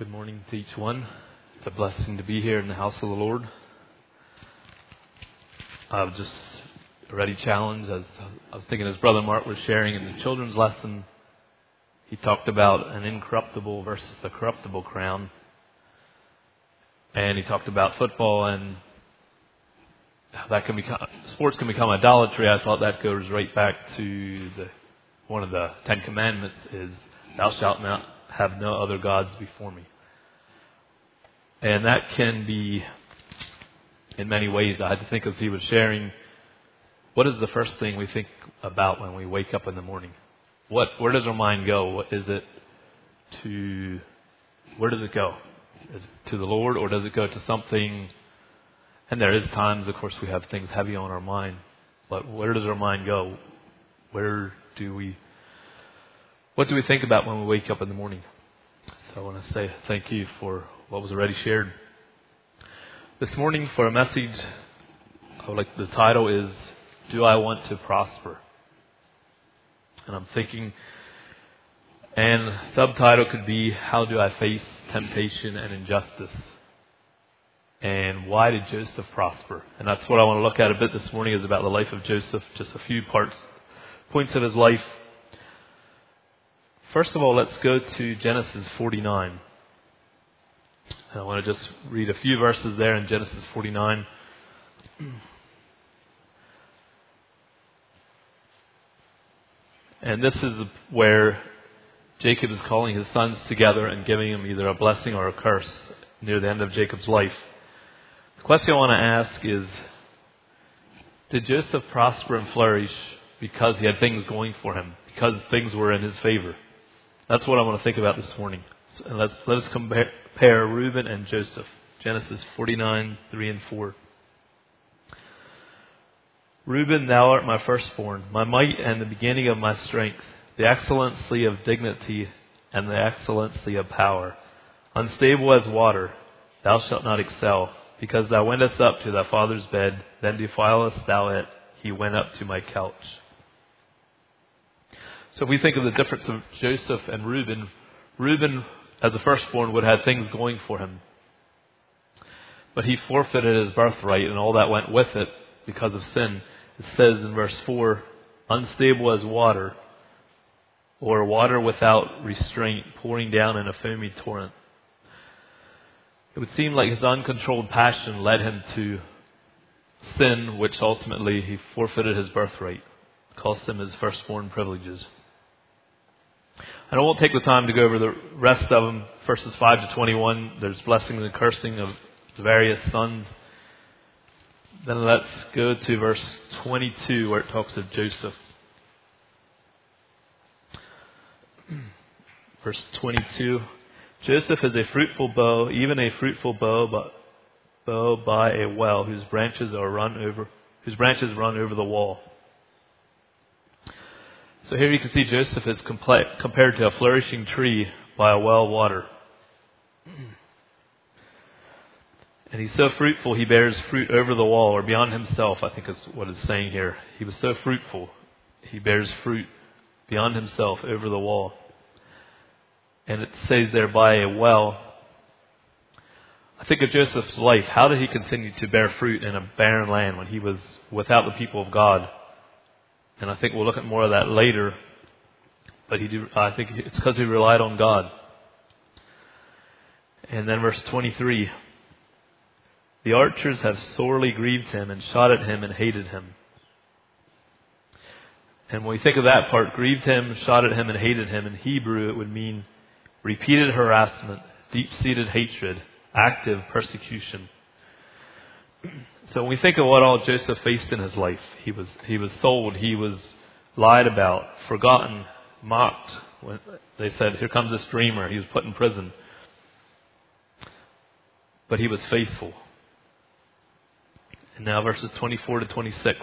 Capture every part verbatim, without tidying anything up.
Good morning to each one. It's a blessing to be here in the house of the Lord. I've just already challenged, as I was thinking as Brother Mark was sharing in the children's lesson, he talked about an incorruptible versus a corruptible crown. And he talked about football and how that can become, sports can become idolatry. I thought that goes right back to the one of the Ten Commandments is, thou shalt not have no other gods before me. And that can be in many ways. I had to think as he was sharing, what is the first thing we think about when we wake up in the morning? What, where does our mind go? What is it to, where does it go? Is it to the Lord, or does it go to something? And there is times, of course, we have things heavy on our mind. But where does our mind go? Where do we, what do we think about when we wake up in the morning? So I want to say thank you for what was already shared. This morning for a message, I would like, the title is, Do I Want to Prosper? And I'm thinking, and subtitle could be, How do I face temptation and injustice? And why did Joseph prosper? And that's what I want to look at a bit this morning, is about the life of Joseph, just a few parts, points of his life. First of all, let's go to Genesis forty-nine. And I want to just read a few verses there in Genesis forty-nine. And this is where Jacob is calling his sons together and giving them either a blessing or a curse near the end of Jacob's life. The question I want to ask is, did Joseph prosper and flourish because he had things going for him, because things were in his favor? That's what I want to think about this morning. So let's, let us compare, compare Reuben and Joseph. Genesis forty-nine, three and four. Reuben, thou art my firstborn, my might and the beginning of my strength, the excellency of dignity and the excellency of power. Unstable as water, thou shalt not excel, because thou wentest up to thy father's bed, then defilest thou it, he went up to my couch. So if we think of the difference of Joseph and Reuben, Reuben, as a firstborn, would have had things going for him. But he forfeited his birthright and all that went with it because of sin. It says in verse four, unstable as water, or water without restraint, pouring down in a foamy torrent. It would seem like his uncontrolled passion led him to sin, which ultimately he forfeited his birthright, cost him his firstborn privileges. And I won't take the time to go over the rest of them. Verses five to twenty-one, there's blessing and cursing of the various sons. Then let's go to verse twenty-two, where it talks of Joseph. Verse twenty-two, Joseph is a fruitful bow, even a fruitful bow, but bow by a well, whose branches are run over, whose branches run over the wall. So here you can see Joseph is compla- compared to a flourishing tree by a well of water. And he's so fruitful, he bears fruit over the wall, or beyond himself, I think is what it's saying here. He was so fruitful, he bears fruit beyond himself over the wall. And it says there, by a well. I think of Joseph's life. How did he continue to bear fruit in a barren land when he was without the people of God? And I think we'll look at more of that later. But he do, I think it's because he relied on God. And then verse twenty-three. The archers have sorely grieved him and shot at him and hated him. And when we think of that part, grieved him, shot at him and hated him, in Hebrew it would mean repeated harassment, deep-seated hatred, active persecution. So when we think of what all Joseph faced in his life, he was he was sold, he was lied about, forgotten, mocked. When they said, here comes this dreamer, he was put in prison. But he was faithful. And now verses twenty-four to twenty-six.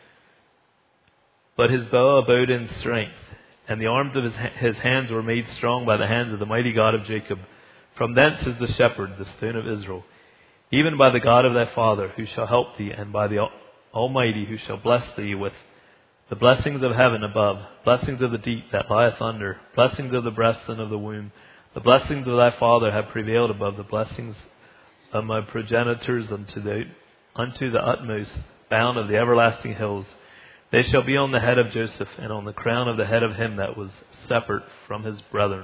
But his bow abode in strength, and the arms of his, his hands were made strong by the hands of the mighty God of Jacob. From thence is the shepherd, the stone of Israel. Even by the God of thy father, who shall help thee, and by the Almighty, who shall bless thee with the blessings of heaven above, blessings of the deep that lieth under, blessings of the breast and of the womb, The blessings of thy father have prevailed above the blessings of my progenitors unto the, unto the utmost bound of the everlasting hills. They shall be on the head of Joseph, and on the crown of the head of him that was separate from his brethren.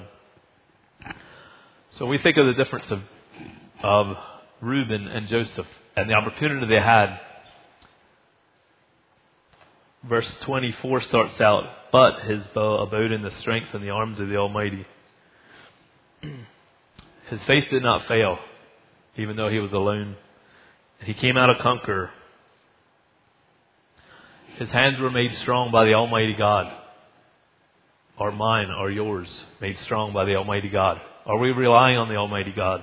So we think of the difference of, of Reuben and Joseph and the opportunity they had. Verse twenty-four starts out, but his bow abode in the strength and the arms of the Almighty. His faith did not fail, even though he was alone. He came out a conqueror. His hands were made strong by the Almighty God. Are mine, are yours, made strong by the Almighty God? Are we relying on the Almighty God?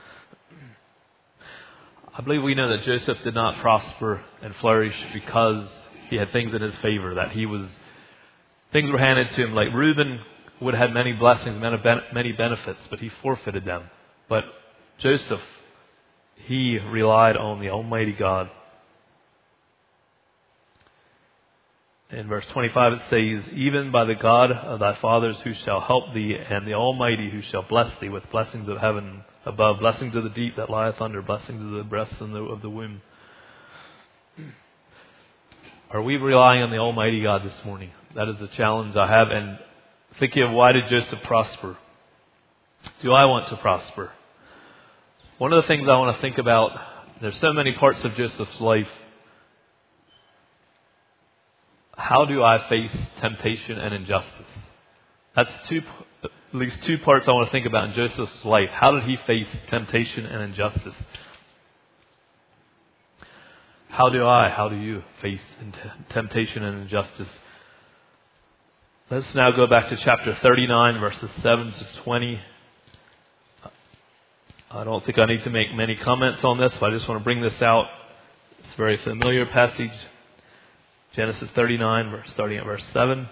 I believe we know that Joseph did not prosper and flourish because he had things in his favor, that he was, things were handed to him. Like Reuben would have had many blessings, many benefits, but he forfeited them. But Joseph, he relied on the Almighty God. In verse twenty-five it says, even by the God of thy fathers who shall help thee, and the Almighty who shall bless thee with blessings of heaven above, blessings of the deep that lieth under, blessings of the breasts and the, of the womb. Are we relying on the Almighty God this morning? That is the challenge I have. And thinking of why did Joseph prosper? Do I want to prosper? One of the things I want to think about, there's so many parts of Joseph's life. How do I face temptation and injustice? That's two, at least two parts I want to think about in Joseph's life. How did he face temptation and injustice? How do I, how do you face temptation and injustice? Let's now go back to chapter thirty-nine, verses seven to twenty. I don't think I need to make many comments on this, but I just want to bring this out. It's a very familiar passage. Genesis thirty-nine, starting at verse seven.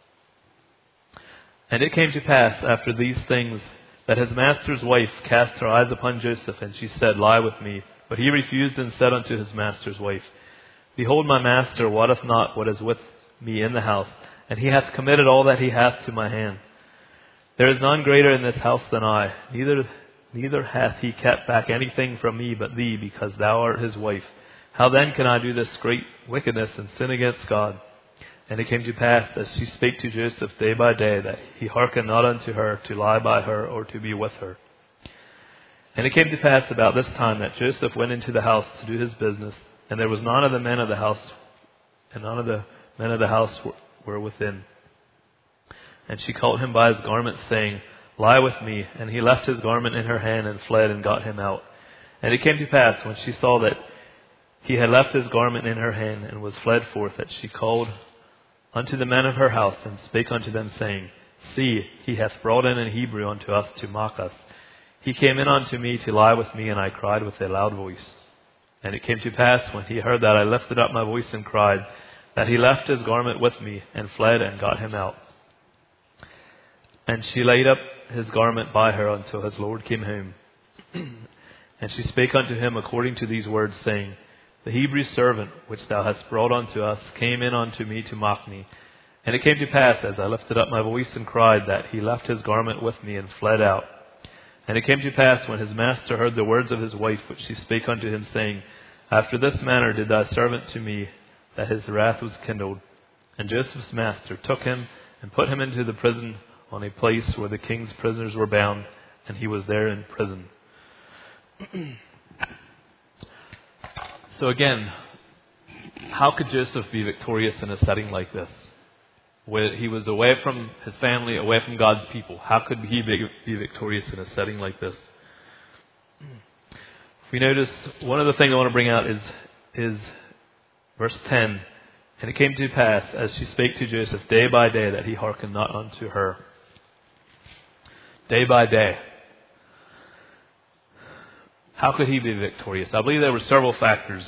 And it came to pass after these things that his master's wife cast her eyes upon Joseph, and she said, lie with me. But he refused and said unto his master's wife, behold, my master wotteth not what is with me in the house, and he hath committed all that he hath to my hand. There is none greater in this house than I, neither neither hath he kept back anything from me but thee, because thou art his wife. How then can I do this great wickedness and sin against God? And it came to pass, as she spake to Joseph day by day, that he hearkened not unto her to lie by her or to be with her. And it came to pass about this time that Joseph went into the house to do his business, and there was none of the men of the house, and none of the men of the house were, were within. And she called him by his garment, saying, lie with me. And he left his garment in her hand and fled and got him out. And it came to pass, when she saw that he had left his garment in her hand and was fled forth, that she called unto the men of her house and spake unto them, saying, see, he hath brought in an Hebrew unto us to mock us. He came in unto me to lie with me, and I cried with a loud voice. And it came to pass, when he heard that I lifted up my voice and cried, that he left his garment with me and fled and got him out. And she laid up his garment by her until his Lord came home. And she spake unto him according to these words, saying, the Hebrew servant which thou hast brought unto us came in unto me to mock me. And it came to pass, as I lifted up my voice and cried, that he left his garment with me and fled out. And it came to pass, when his master heard the words of his wife, which she spake unto him, saying, after this manner did thy servant to me, that his wrath was kindled. And Joseph's master took him and put him into the prison on a place where the king's prisoners were bound, and he was there in prison. So again, how could Joseph be victorious in a setting like this? Where he was away from his family, away from God's people. How could he be, be victorious in a setting like this? If we notice, one of the things I want to bring out is, is verse ten. And it came to pass, as she spake to Joseph day by day, that he hearkened not unto her. Day by day. How could he be victorious? I believe there were several factors.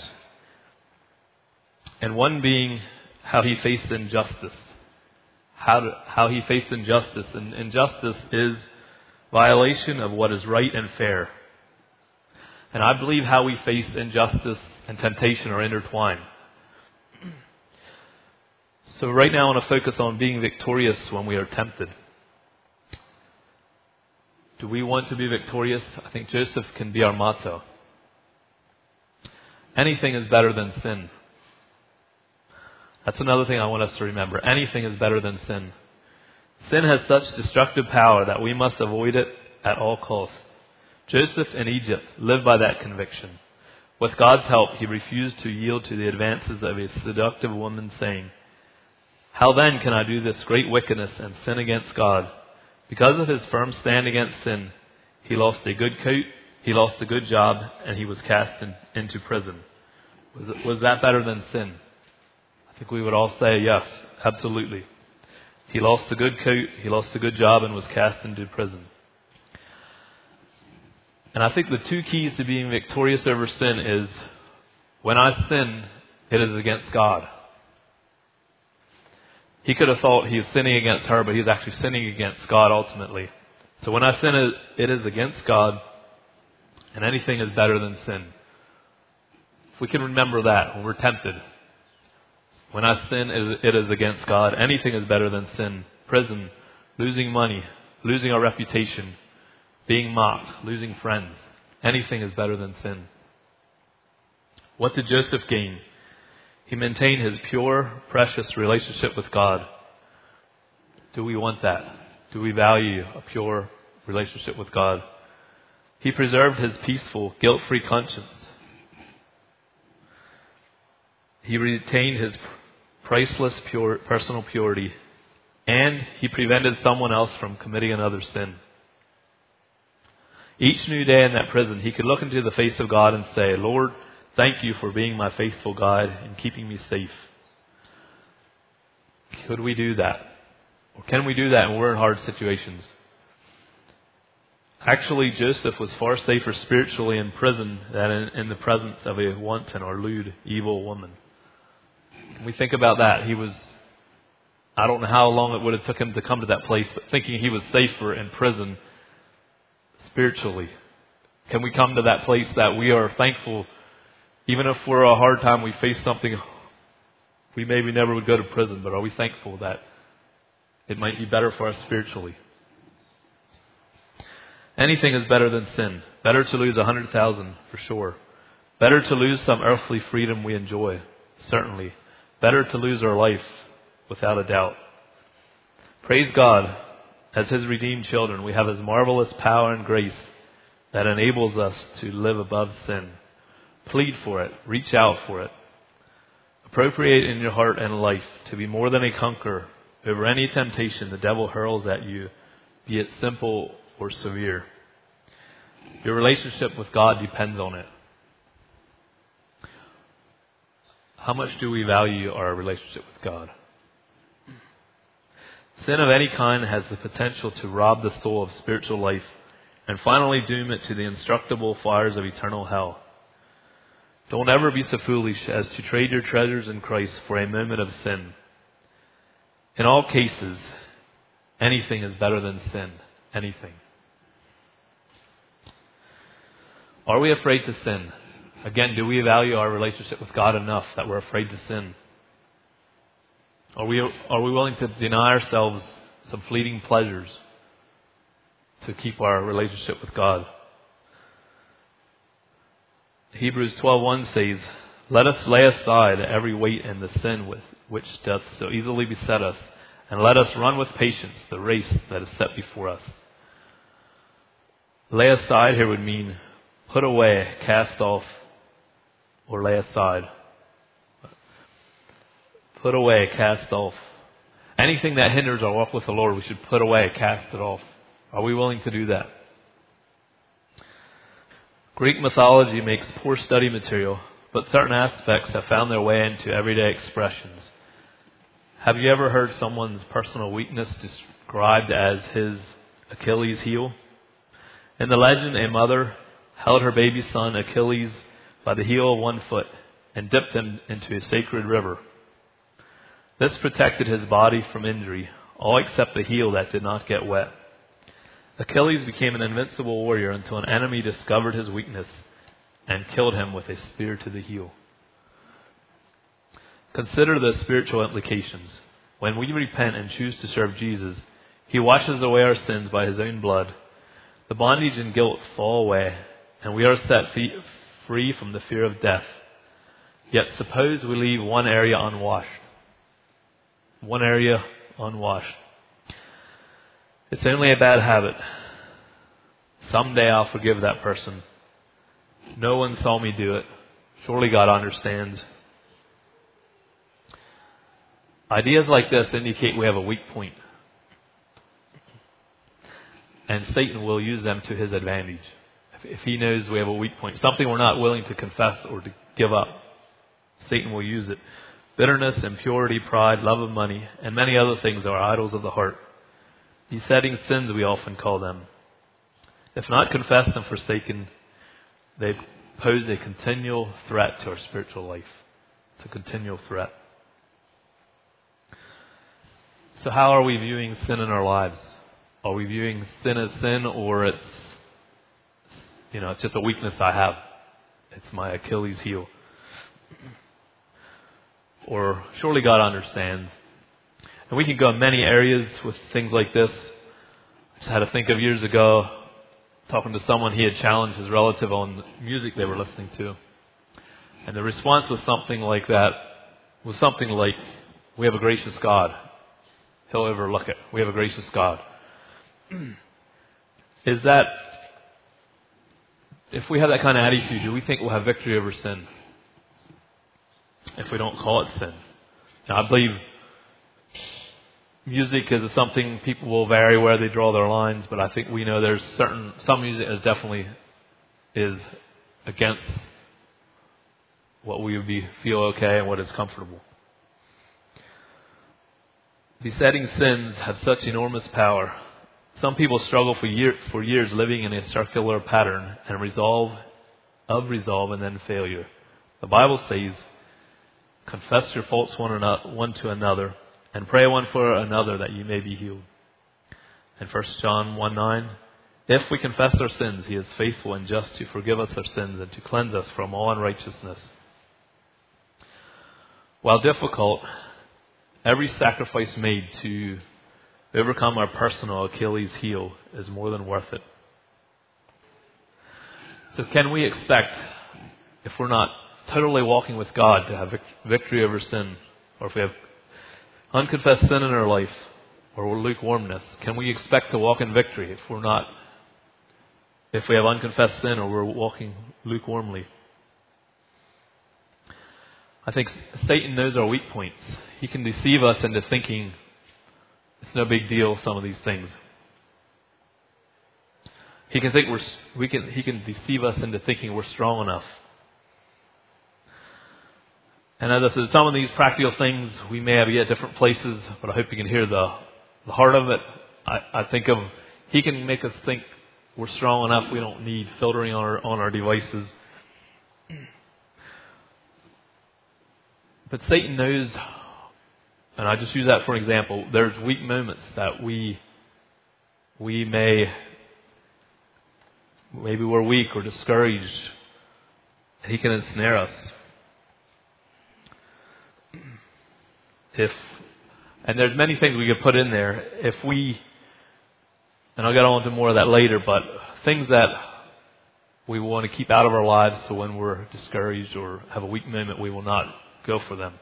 And one being how he faced injustice. How, to, how he faced injustice. And injustice is violation of what is right and fair. And I believe how we face injustice and temptation are intertwined. So right now I want to focus on being victorious when we are tempted. Do we want to be victorious? I think Joseph can be our motto. Anything is better than sin. That's another thing I want us to remember. Anything is better than sin. Sin has such destructive power that we must avoid it at all costs. Joseph in Egypt lived by that conviction. With God's help, he refused to yield to the advances of a seductive woman, saying, "How then can I do this great wickedness and sin against God?" Because of his firm stand against sin, he lost a good coat, he lost a good job, and he was cast in, into prison. Was, it, was that better than sin? I think we would all say yes, absolutely. He lost a good coat, he lost a good job, and was cast into prison. And I think the two keys to being victorious over sin is, when I sin, it is against God. He could have thought he's sinning against her, but he's actually sinning against God ultimately. So when I sin, it is against God, and anything is better than sin. If we can remember that when we're tempted. When I sin, it is against God. Anything is better than sin. Prison, losing money, losing our reputation, being mocked, losing friends. Anything is better than sin. What did Joseph gain? He maintained his pure, precious relationship with God. Do we want that? Do we value a pure relationship with God? He preserved his peaceful, guilt-free conscience. He retained his priceless pure, personal purity, and he prevented someone else from committing another sin. Each new day in that prison, he could look into the face of God and say, "Lord, thank you for being my faithful guide and keeping me safe." Could we do that? Or can we do that when we're in hard situations? Actually, Joseph was far safer spiritually in prison than in, in the presence of a wanton or lewd, evil woman. Can we think about that? He was, I don't know how long it would have took him to come to that place, but thinking he was safer in prison spiritually. Can we come to that place that we are thankful, even if we're a hard time, we face something, we maybe never would go to prison, but are we thankful that it might be better for us spiritually? Anything is better than sin. Better to lose a hundred thousand, for sure. Better to lose some earthly freedom we enjoy, certainly. Better to lose our life, without a doubt. Praise God, as His redeemed children, we have His marvelous power and grace that enables us to live above sin. Plead for it. Reach out for it. Appropriate in your heart and life to be more than a conqueror over any temptation the devil hurls at you, be it simple or severe. Your relationship with God depends on it. How much do we value our relationship with God? Sin of any kind has the potential to rob the soul of spiritual life and finally doom it to the indestructible fires of eternal hell. Don't ever be so foolish as to trade your treasures in Christ for a moment of sin. In all cases, anything is better than sin. Anything. Are we afraid to sin? Again, do we value our relationship with God enough that we're afraid to sin? Are we, are we willing to deny ourselves some fleeting pleasures to keep our relationship with God? Hebrews twelve one says, "Let us lay aside every weight and the sin with which doth so easily beset us, and let us run with patience the race that is set before us." Lay aside here would mean put away, cast off, or lay aside. Put away, cast off. Anything that hinders our walk with the Lord, we should put away, cast it off. Are we willing to do that? Greek mythology makes poor study material, but certain aspects have found their way into everyday expressions. Have you ever heard someone's personal weakness described as his Achilles heel? In the legend, a mother held her baby son Achilles by the heel of one foot and dipped him into a sacred river. This protected his body from injury, all except the heel that did not get wet. Achilles became an invincible warrior until an enemy discovered his weakness and killed him with a spear to the heel. Consider the spiritual implications. When we repent and choose to serve Jesus, He washes away our sins by His own blood. The bondage and guilt fall away, and we are set free from the fear of death. Yet suppose we leave one area unwashed. One area unwashed. It's only a bad habit. Someday I'll forgive that person. No one saw me do it. Surely God understands. Ideas like this indicate we have a weak point. And Satan will use them to his advantage. If he knows we have a weak point, something we're not willing to confess or to give up, Satan will use it. Bitterness, impurity, pride, love of money, and many other things are idols of the heart. Besetting sins, we often call them. If not confessed and forsaken, they pose a continual threat to our spiritual life. It's a continual threat. So how are we viewing sin in our lives? Are we viewing sin as sin, or it's, you know, it's just a weakness I have? It's my Achilles heel. Or surely God understands. And we can go in many areas with things like this. I just had to think of years ago, talking to someone, he had challenged his relative on music they were listening to. And the response was something like that, was something like, we have a gracious God. He'll overlook it. We have a gracious God. Is that, if we have that kind of attitude, do we think we'll have victory over sin? If we don't call it sin. Now, I believe music is something people will vary where they draw their lines, but I think we know there's certain, some music is definitely is against what we would be feel okay and what is comfortable. Besetting sins have such enormous power. Some people struggle for, year, for years living in a circular pattern and resolve of resolve and then failure. The Bible says, confess your faults one, another, one to another and pray one for another that you may be healed. And First John one nine, if we confess our sins, he is faithful and just to forgive us our sins and to cleanse us from all unrighteousness. While difficult, every sacrifice made to overcome our personal Achilles heel is more than worth it. So can we expect, if we're not totally walking with God, to have victory over sin, or if we have unconfessed sin in our life, or lukewarmness, can we expect to walk in victory if we're not, if we have unconfessed sin or we're walking lukewarmly? I think Satan knows our weak points. He can deceive us into thinking it's no big deal, some of these things. He can think we're, we can, he can deceive us into thinking we're strong enough. And as I said, some of these practical things we may have at different places, but I hope you can hear the, the heart of it. I, I think of, he can make us think we're strong enough, we don't need filtering on our, on our devices. But Satan knows, and I just use that for an example, there's weak moments that we we may, maybe we're weak or discouraged, and he can ensnare us. If, and there's many things we could put in there. If we, and I'll get on to more of that later, but things that we want to keep out of our lives so when we're discouraged or have a weak moment, we will not go for them.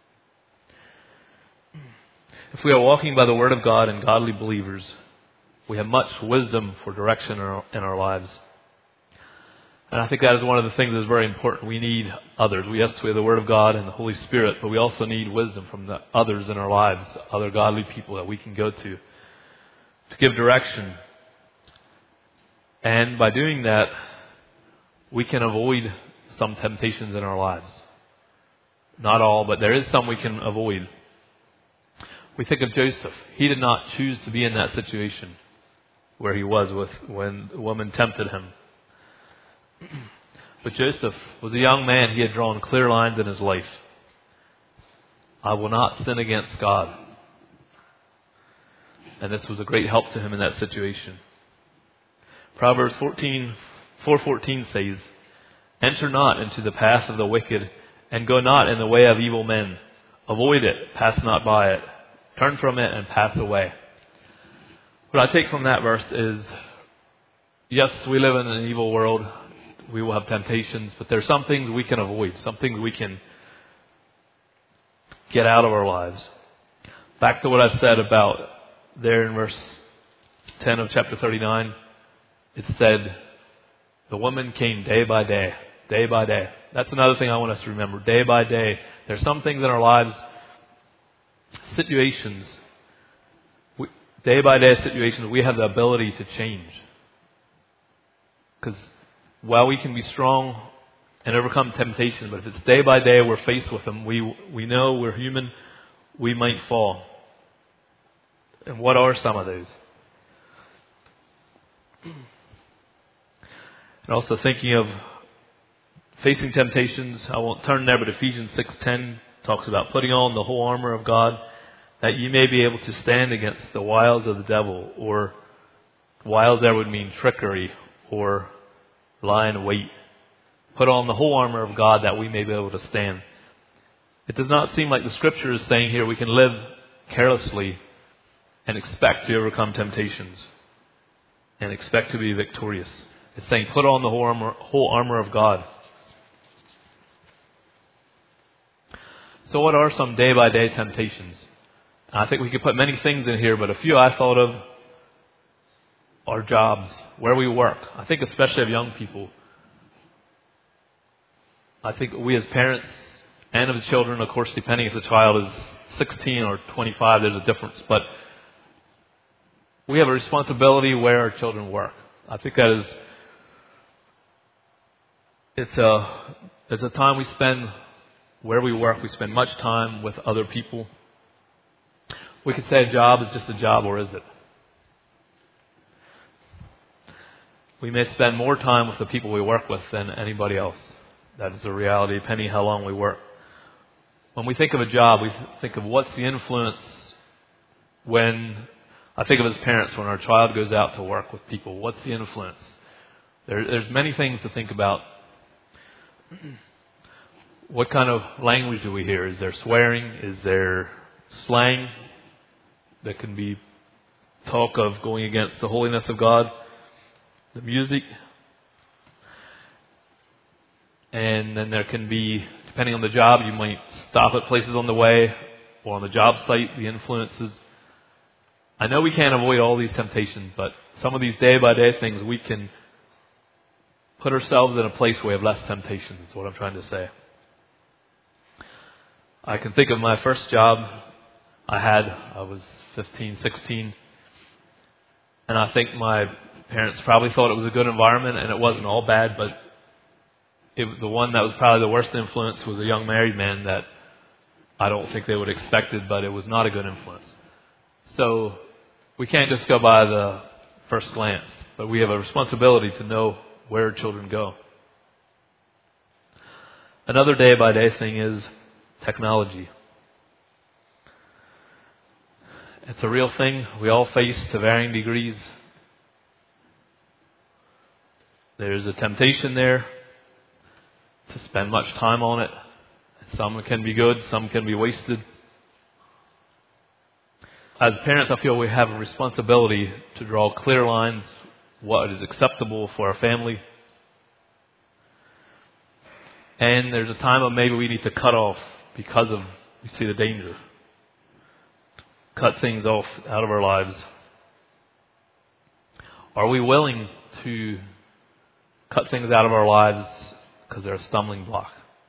If we are walking by the Word of God and godly believers, we have much wisdom for direction in our, in our lives. And I think that is one of the things that is very important. We need others. We, yes, we have the Word of God and the Holy Spirit, but we also need wisdom from the others in our lives, other godly people that we can go to, to give direction. And by doing that, we can avoid some temptations in our lives. Not all, but there is some we can avoid. We think of Joseph. He did not choose to be in that situation where he was with when the woman tempted him. But Joseph was a young man. He had drawn clear lines in his life. I will not sin against God. And this was a great help to him in that situation. Proverbs fourteen, four fourteen says, enter not into the path of the wicked, and go not in the way of evil men. Avoid it, pass not by it. Turn from it and pass away. What I take from that verse is yes, we live in an evil world. We will have temptations, but there's some things we can avoid, some things we can get out of our lives. Back to what I said about there in verse ten of chapter thirty-nine, it said, the woman came day by day, day by day. That's another thing I want us to remember, day by day. There's some things in our lives, situations, we, day by day situations, we have the ability to change. Because while we can be strong and overcome temptation, but if it's day by day we're faced with them, we we know we're human, we might fall. And what are some of those? And also thinking of facing temptations, I won't turn there, but Ephesians six ten talks about putting on the whole armor of God, that you may be able to stand against the wiles of the devil. Or wiles there would mean trickery or lie in wait. Put on the whole armor of God that we may be able to stand. It does not seem like the Scripture is saying here we can live carelessly and expect to overcome temptations and expect to be victorious. It's saying put on the whole armor, whole armor of God. So what are some day-by-day temptations? I think we could put many things in here, but a few I thought of are jobs, where we work. I think especially of young people. I think we as parents and of children, of course, depending if the child is sixteen or twenty-five, there's a difference. But we have a responsibility where our children work. I think that is, it's a, it's a time we spend where we work. We spend much time with other people. We could say a job is just a job, or is it? We may spend more time with the people we work with than anybody else. That is a reality, depending how long we work. When we think of a job, we think of what's the influence when, I think of as parents, when our child goes out to work with people. What's the influence? There, there's many things to think about. What kind of language do we hear? Is there swearing? Is there slang that can be talk of going against the holiness of God? The music. And then there can be, depending on the job, you might stop at places on the way or on the job site, the influences. I know we can't avoid all these temptations, but some of these day-by-day things we can put ourselves in a place where we have less temptation, is what I'm trying to say. I can think of my first job I had. I was fifteen, sixteen. And I think my parents probably thought it was a good environment, and it wasn't all bad, but it, the one that was probably the worst influence was a young married man that I don't think they would have expected, but it was not a good influence. So we can't just go by the first glance, but we have a responsibility to know where children go. Another day-by-day thing is technology. It's a real thing we all face to varying degrees. There's a temptation there to spend much time on it. Some can be good, some can be wasted. As parents, I feel we have a responsibility to draw clear lines, what is acceptable for our family. And there's a time when maybe we need to cut off because of, we see the danger. Cut things off out of our lives. Are we willing to cut things out of our lives because they're a stumbling block?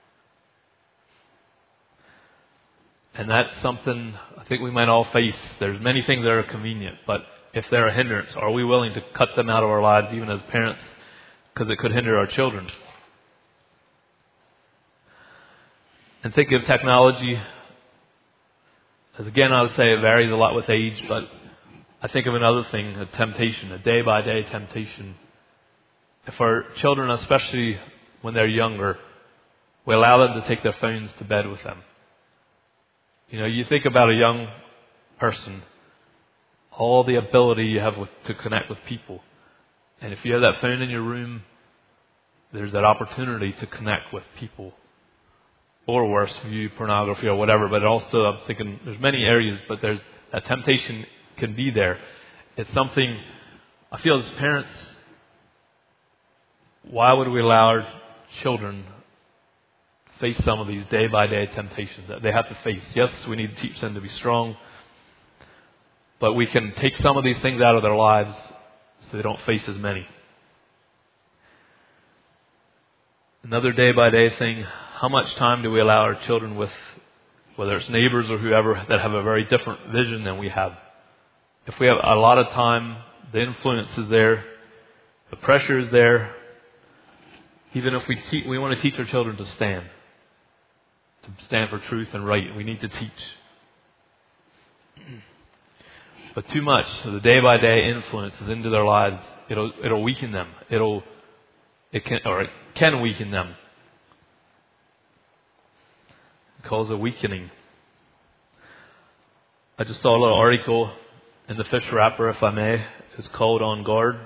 And that's something I think we might all face. There's many things that are convenient, but if they're a hindrance, are we willing to cut them out of our lives even as parents because it could hinder our children? And thinking of technology, as again I would say it varies a lot with age, but I think of another thing, a temptation, a day-by-day temptation. If our children, especially when they're younger, we allow them to take their phones to bed with them. You know, you think about a young person, all the ability you have with, to connect with people. And if you have that phone in your room, there's that opportunity to connect with people. Or worse, view pornography or whatever. But also, I'm thinking there's many areas, but there's that temptation can be there. It's something I feel as parents, why would we allow our children to face some of these day-by-day temptations that they have to face? Yes, we need to teach them to be strong, but we can take some of these things out of their lives so they don't face as many. Another day-by-day thing, how much time do we allow our children with, whether it's neighbors or whoever, that have a very different vision than we have? If we have a lot of time, the influence is there, the pressure is there. Even if we te- we want to teach our children to stand, to stand for truth and right, we need to teach. But too much of the day-by-day influences into their lives, it'll it'll weaken them. It'll it can or it can weaken them. It causes a weakening. I just saw a little article in the Fish Wrapper, if I may. It's called "On Guard."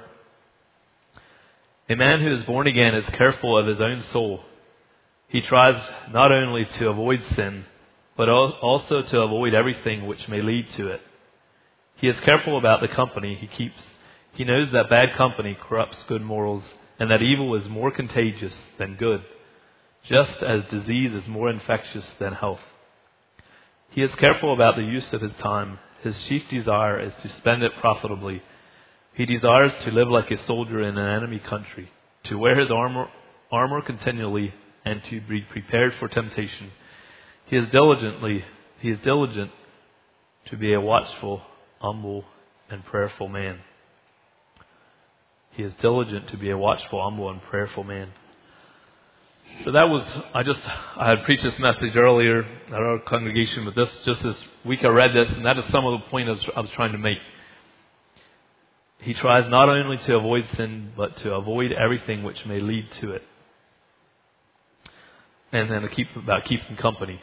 A man who is born again is careful of his own soul. He tries not only to avoid sin, but also to avoid everything which may lead to it. He is careful about the company he keeps. He knows that bad company corrupts good morals, and that evil is more contagious than good, just as disease is more infectious than health. He is careful about the use of his time. His chief desire is to spend it profitably. He desires to live like a soldier in an enemy country, to wear his armor, armor continually, and to be prepared for temptation. He is diligently, he is diligent to be a watchful, humble, and prayerful man. He is diligent to be a watchful, humble, and prayerful man. So that was, I just, I had preached this message earlier at our congregation, but this, just this week I read this, and that is some of the point I was, I was trying to make. He tries not only to avoid sin, but to avoid everything which may lead to it. And then to keep about keeping company.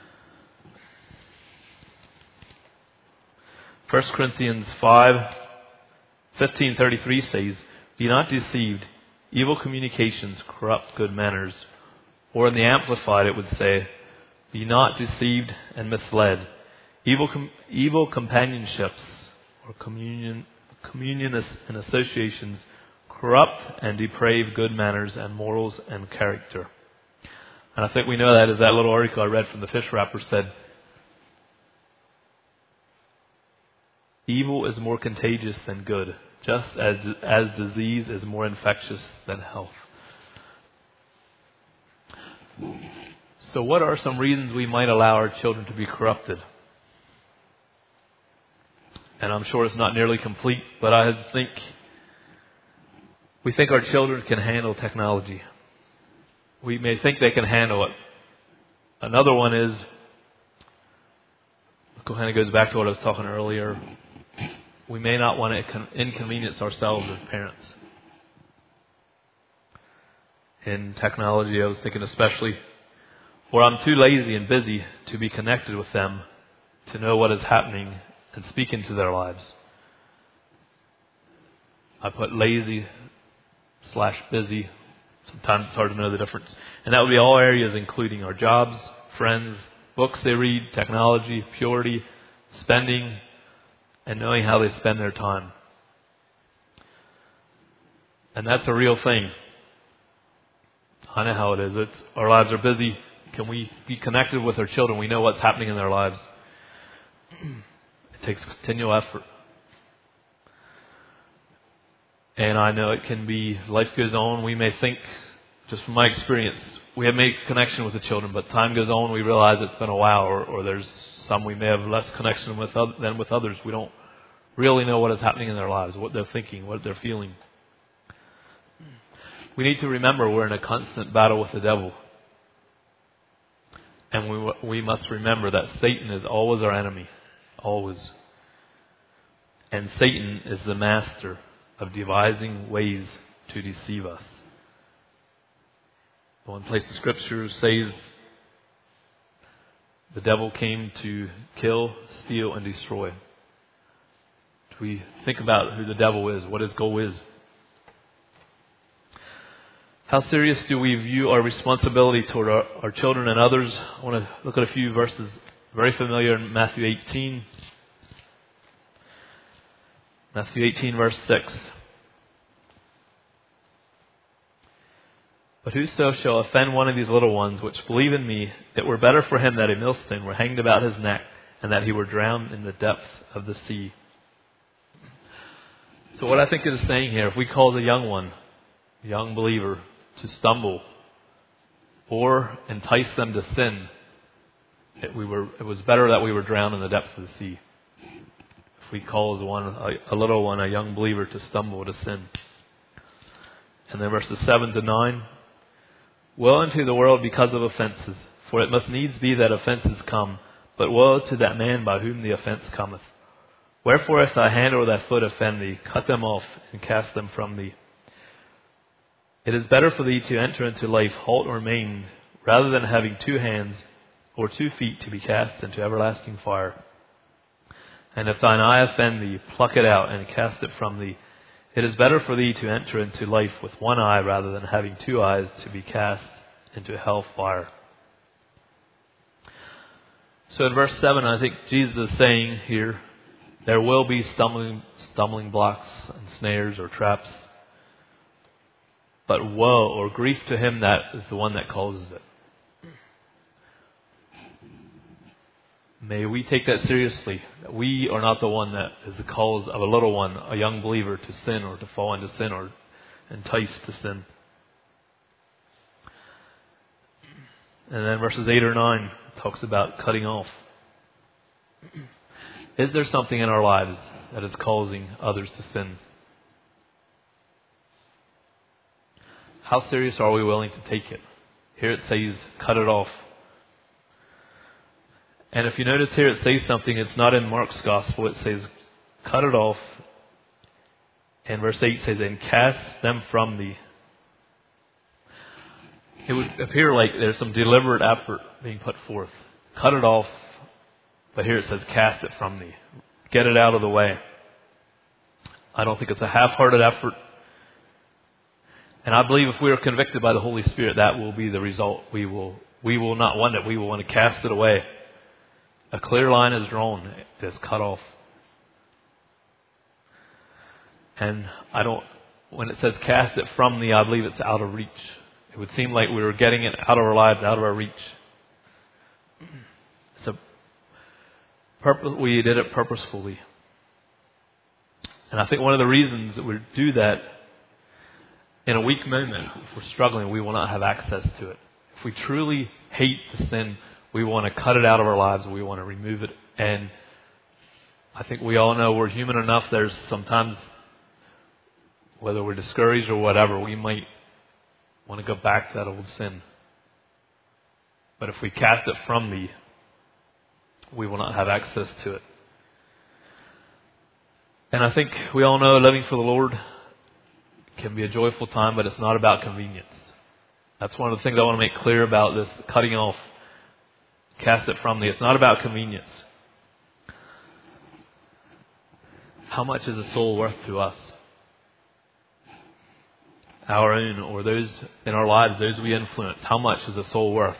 First Corinthians five, fifteen thirty-three says, "Be not deceived. Evil communications corrupt good manners." Or in the Amplified it would say, "Be not deceived and misled. Evil com- evil companionships or communion communionists and associations corrupt and deprave good manners and morals and character." And I think we know that as that little article I read from the Fish Wrapper said, evil is more contagious than good, just as as disease is more infectious than health. So what are some reasons we might allow our children to be corrupted? And I'm sure it's not nearly complete, but I think we think our children can handle technology. We may think they can handle it. Another one is, it kind of goes back to what I was talking earlier, we may not want to inconvenience ourselves as parents. In technology, I was thinking especially, or I'm too lazy and busy to be connected with them to know what is happening and speak into their lives. I put lazy slash busy. Sometimes it's hard to know the difference. And that would be all areas including our jobs, friends, books they read, technology, purity, spending, and knowing how they spend their time. And that's a real thing. I know how it is. It's, our lives are busy. Can we be connected with our children? We know what's happening in their lives. It takes continual effort. And I know it can be, life goes on, we may think, just from my experience, we have made connection with the children, but time goes on, we realize it's been a while, or, or there's some we may have less connection with other, than with others. We don't really know what is happening in their lives, what they're thinking, what they're feeling. We need to remember we're in a constant battle with the devil. And we we must remember that Satan is always our enemy. Always. And Satan is the master of devising ways to deceive us. One place the scripture says the devil came to kill, steal, and destroy. Do we think about who the devil is, what his goal is? How serious do we view our responsibility toward our, our children and others? I want to look at a few verses very familiar in Matthew eighteen. Matthew eighteen, verse six. But whoso shall offend one of these little ones which believe in me, it were better for him that a millstone were hanged about his neck, and that he were drowned in the depth of the sea. So what I think it is saying here, if we cause a young one, a young believer, to stumble or entice them to sin, it, we were, it was better that we were drowned in the depths of the sea. If we cause one, a, a little one, a young believer, to stumble, to sin. And then verses seven to nine. Woe unto the world because of offences, for it must needs be that offences come, but woe to that man by whom the offence cometh. Wherefore if thy hand or thy foot offend thee, cut them off and cast them from thee. It is better for thee to enter into life halt or maimed, rather than having two hands or two feet to be cast into everlasting fire. And if thine eye offend thee, pluck it out and cast it from thee. It is better for thee to enter into life with one eye rather than having two eyes to be cast into hell fire. So in verse seven, I think Jesus is saying here, there will be stumbling, stumbling blocks and snares or traps. But woe or grief to him that is the one that causes it. May we take that seriously. That we are not the one that is the cause of a little one, a young believer, to sin or to fall into sin or entice to sin. And then verses eight or nine talks about cutting off. Is there something in our lives that is causing others to sin? How serious are we willing to take it? Here it says, cut it off. And if you notice here it says something, it's not in Mark's gospel. It says, cut it off. And verse eight says, and cast them from thee. It would appear like there's some deliberate effort being put forth. Cut it off. But here it says, cast it from thee. Get it out of the way. I don't think it's a half-hearted effort. And I believe if we are convicted by the Holy Spirit, that will be the result. We will, we will not want it. We will want to cast it away. A clear line is drawn. It is cut off. And I don't, when it says cast it from thee, I believe it's out of reach. It would seem like we were getting it out of our lives, out of our reach. It's a purpose, we did it purposefully. And I think one of the reasons that we do that, in a weak moment, if we're struggling, we will not have access to it. If we truly hate the sin, we want to cut it out of our lives. We want to remove it. And I think we all know we're human enough. There's sometimes, whether we're discouraged or whatever, we might want to go back to that old sin. But if we cast it from thee, we will not have access to it. And I think we all know living for the Lord can be a joyful time, but it's not about convenience. That's one of the things I want to make clear about this cutting off. Cast it from thee. It's not about convenience. How much is a soul worth to us? Our own or those in our lives, those we influence. How much is a soul worth?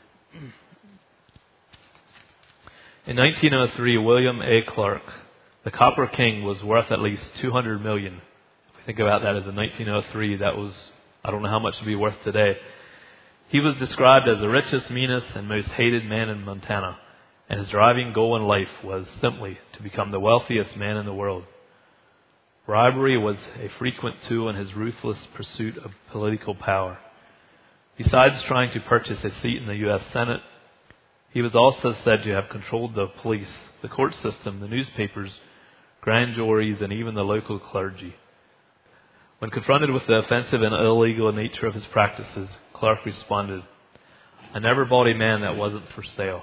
In nineteen oh three, William A. Clark, the Copper King, was worth at least two hundred million dollars. If we think about that as in nineteen oh three, that was, I don't know how much it would be worth today. He was described as the richest, meanest, and most hated man in Montana, and his driving goal in life was simply to become the wealthiest man in the world. Bribery was a frequent tool in his ruthless pursuit of political power. Besides trying to purchase a seat in the U S Senate, he was also said to have controlled the police, the court system, the newspapers, grand juries, and even the local clergy. When confronted with the offensive and illegal nature of his practices, Clark responded, I never bought a man that wasn't for sale.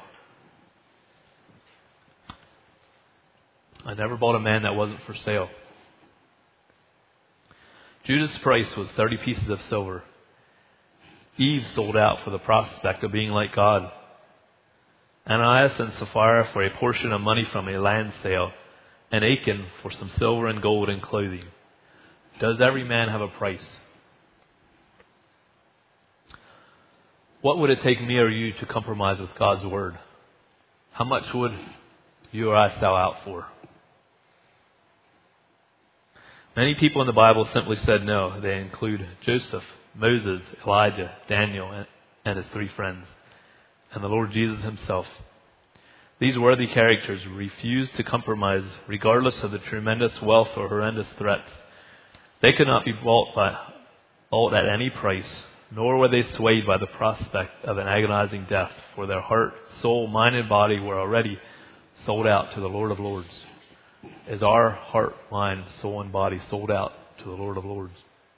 I never bought a man that wasn't for sale. Judas' price was thirty pieces of silver. Eve sold out for the prospect of being like God. Ananias and Sapphira for a portion of money from a land sale, and Achan for some silver and gold and clothing. Does every man have a price? What would it take me or you to compromise with God's word? How much would you or I sell out for? Many people in the Bible simply said no. They include Joseph, Moses, Elijah, Daniel, and, and his three friends, and the Lord Jesus himself. These worthy characters refused to compromise regardless of the tremendous wealth or horrendous threats. They could not be bought by bought at any price, nor were they swayed by the prospect of an agonizing death, for their heart, soul, mind, and body were already sold out to the Lord of Lords. Is our heart, mind, soul, and body sold out to the Lord of Lords?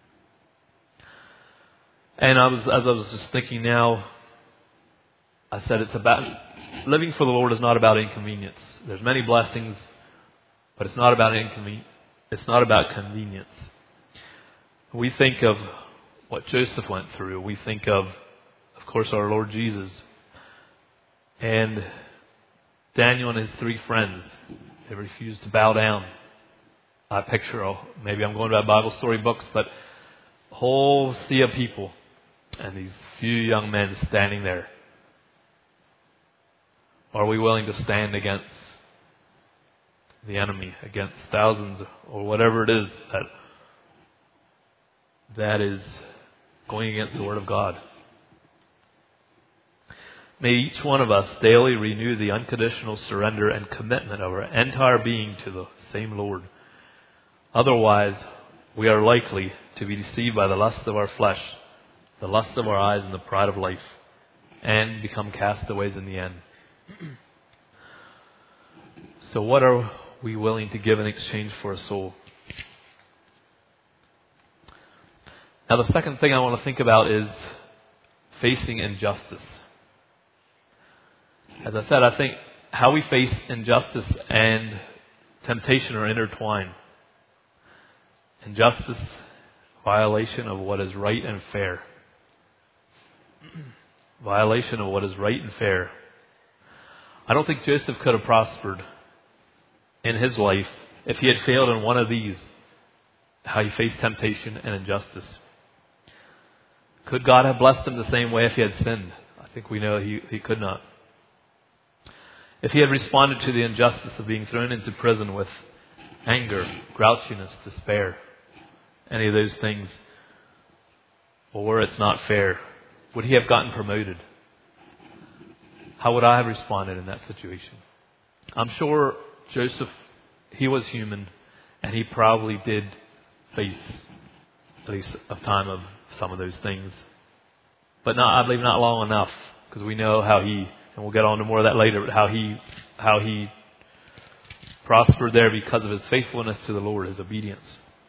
And I was, as I was just thinking now, I said it's about, living for the Lord is not about inconvenience. There's many blessings, but it's not about inconvenience. It's not about convenience. We think of what Joseph went through. We think of, of course, our Lord Jesus. And Daniel and his three friends, they refused to bow down. I picture, oh, maybe I'm going to Bible story books, but a whole sea of people and these few young men standing there. Are we willing to stand against the enemy, against thousands or whatever it is that that is going against the Word of God? May each one of us daily renew the unconditional surrender and commitment of our entire being to the same Lord. Otherwise, we are likely to be deceived by the lust of our flesh, the lust of our eyes, and the pride of life, and become castaways in the end. So what are we willing to give in exchange for a soul? Now, the second thing I want to think about is facing injustice. As I said, I think how we face injustice and temptation are intertwined. Injustice, violation of what is right and fair. Violation of what is right and fair. I don't think Joseph could have prospered in his life if he had failed in one of these, how he faced temptation and injustice. Could God have blessed him the same way if he had sinned? I think we know he, he could not. If he had responded to the injustice of being thrown into prison with anger, grouchiness, despair, any of those things, or it's not fair, would he have gotten promoted? How would I have responded in that situation? I'm sure Joseph, he was human, and he probably did face at least a time of some of those things. But not, I believe not long enough, because we know how he, and we'll get on to more of that later, but how he, how he prospered there because of his faithfulness to the Lord, his obedience.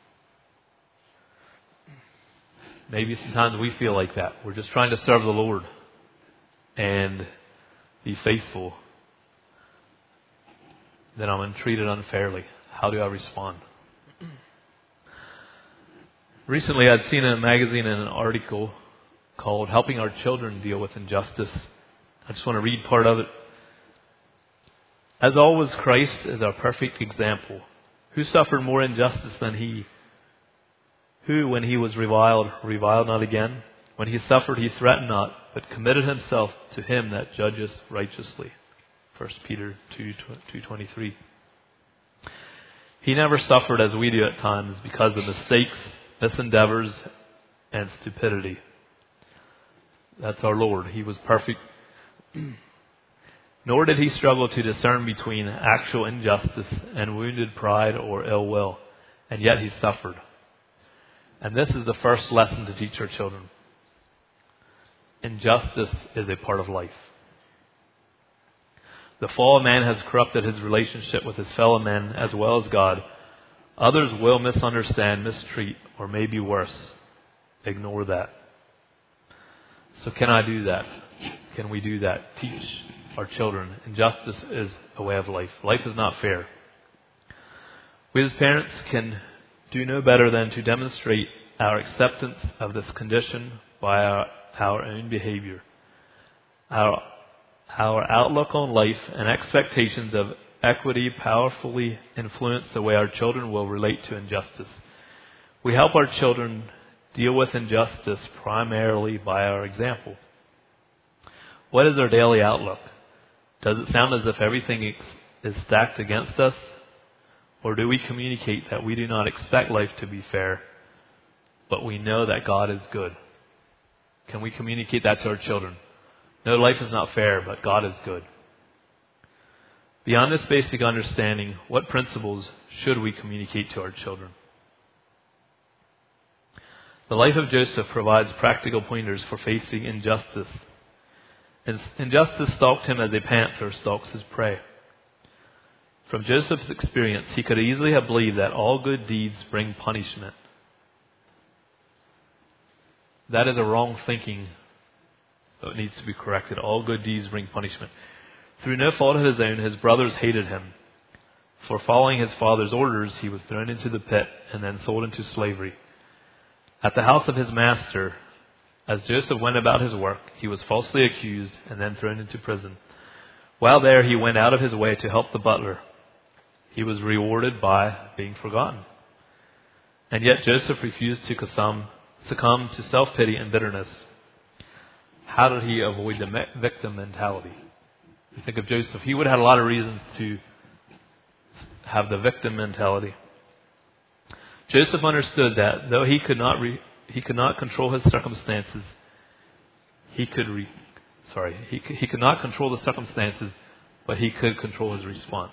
Maybe sometimes we feel like that. We're just trying to serve the Lord and be faithful. Then I'm treated unfairly. How do I respond? Recently, I'd seen in a magazine in an article called Helping Our Children Deal with Injustice. I just want to read part of it. As always, Christ is our perfect example. Who suffered more injustice than he? Who, when he was reviled, reviled not again? When he suffered, he threatened not, but committed himself to him that judges righteously. First Peter two twenty-three. He never suffered as we do at times because of mistakes, misendeavors, and stupidity. That's our Lord. He was perfect. Nor did he struggle to discern between actual injustice and wounded pride or ill will. And yet he suffered. And this is the first lesson to teach our children. Injustice is a part of life. The fall of man has corrupted his relationship with his fellow men as well as God. Others will misunderstand, mistreat, or maybe worse, ignore that. So can I do that? Can we do that? Teach our children. Injustice is a way of life. Life is not fair. We as parents can do no better than to demonstrate our acceptance of this condition by our, our own behavior. Our, our outlook on life and expectations of equity powerfully influence the way our children will relate to injustice. We help our children deal with injustice primarily by our example. What is our daily outlook? Does it sound as if everything is stacked against us? Or do we communicate that we do not expect life to be fair, but we know that God is good? Can we communicate that to our children? No, life is not fair, but God is good. Beyond this basic understanding, what principles should we communicate to our children? The life of Joseph provides practical pointers for facing injustice. Injustice stalked him as a panther stalks his prey. From Joseph's experience, he could easily have believed that all good deeds bring punishment. That is a wrong thinking that needs to be corrected. All good deeds bring punishment. Through no fault of his own, his brothers hated him. For following his father's orders, he was thrown into the pit and then sold into slavery. At the house of his master, as Joseph went about his work, he was falsely accused and then thrown into prison. While there, he went out of his way to help the butler. He was rewarded by being forgotten. And yet Joseph refused to succumb to self-pity and bitterness. How did he avoid the victim mentality? You think of Joseph, he would have had a lot of reasons to have the victim mentality. Joseph understood that though he could not re, he could not control his circumstances, he could re, sorry he he could not control the circumstances, but he could control his response.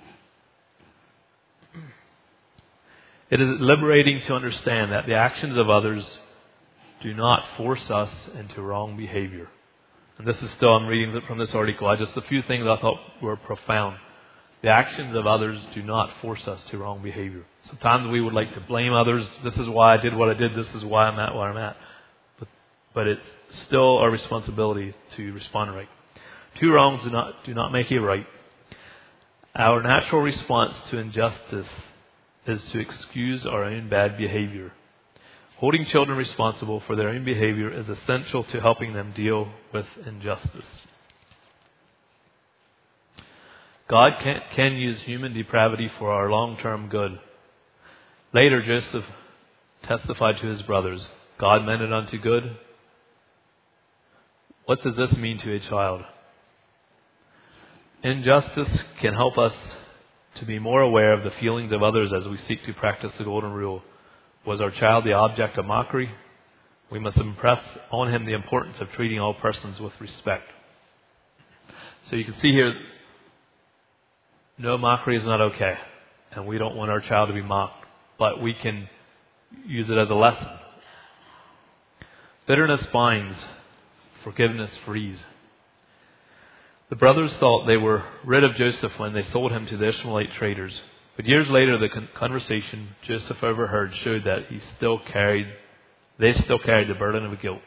It is liberating to understand that the actions of others do not force us into wrong behavior. And this is still, I'm reading from this article, I just a few things I thought were profound. The actions of others do not force us to wrong behavior. Sometimes we would like to blame others. This is why I did what I did. This is why I'm at where I'm at. But, but it's still our responsibility to respond right. Two wrongs do not, do not make a right. Our natural response to injustice is to excuse our own bad behavior. Holding children responsible for their own behavior is essential to helping them deal with injustice. God can, can use human depravity for our long-term good. Later, Joseph testified to his brothers, God meant it unto good. What does this mean to a child? Injustice can help us to be more aware of the feelings of others as we seek to practice the golden rule. Was our child the object of mockery? We must impress on him the importance of treating all persons with respect. So you can see here, no, mockery is not okay. And we don't want our child to be mocked. But we can use it as a lesson. Bitterness binds. Forgiveness frees. The brothers thought they were rid of Joseph when they sold him to the Ishmaelite traders. But years later, the conversation Joseph overheard showed that he still carried, they still carried the burden of guilt.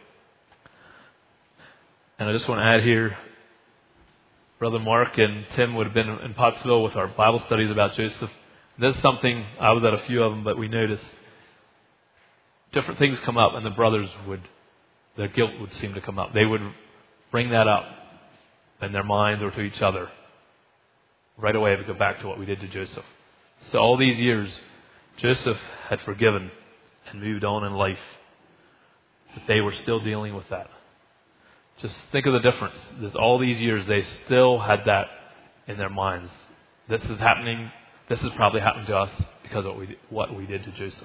And I just want to add here, Brother Mark and Tim would have been in Pottsville with our Bible studies about Joseph. This is something, I was at a few of them, but we noticed different things come up and the brothers would, their guilt would seem to come up. They would bring that up in their minds or to each other. Right away, we go back to what we did to Joseph. So all these years, Joseph had forgiven and moved on in life. But they were still dealing with that. Just think of the difference. There's all these years, they still had that in their minds. This is happening. This has probably happened to us because of what we, what we did to Joseph.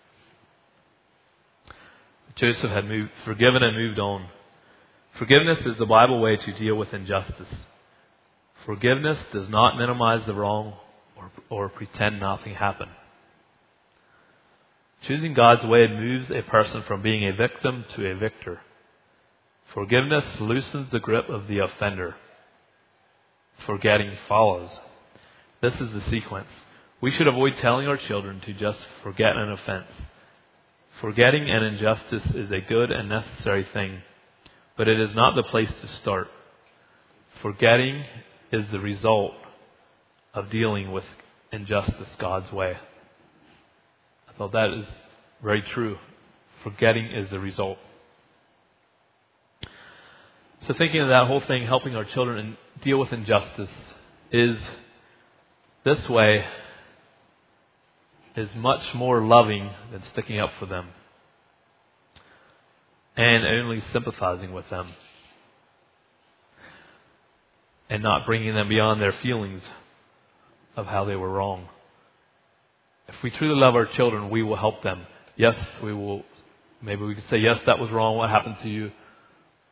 Joseph had moved, forgiven and moved on. Forgiveness is the Bible way to deal with injustice. Forgiveness does not minimize the wrong or, or pretend nothing happened. Choosing God's way moves a person from being a victim to a victor. Forgiveness loosens the grip of the offender. Forgetting follows. This is the sequence. We should avoid telling our children to just forget an offense. Forgetting an injustice is a good and necessary thing, but it is not the place to start. Forgetting is the result of dealing with injustice God's way. I thought that is very true. Forgetting is the result. So thinking of that whole thing, helping our children deal with injustice, is this way is much more loving than sticking up for them and only sympathizing with them and not bringing them beyond their feelings of how they were wrong. If we truly love our children, we will help them. Yes, we will. Maybe we can say, yes, that was wrong. What happened to you?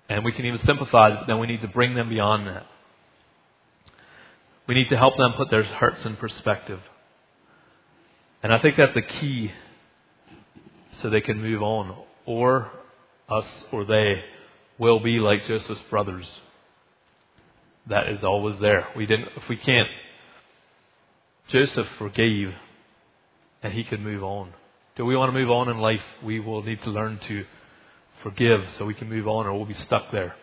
And we can even sympathize, but then we need to bring them beyond that. We need to help them put their hearts in perspective. And I think that's the key so they can move on. Or us or they will be like Joseph's brothers. That is always there. We didn't, if we can't, Joseph forgave and he could move on. Do we want to move on in life? We will need to learn to forgive so we can move on, or we'll be stuck there.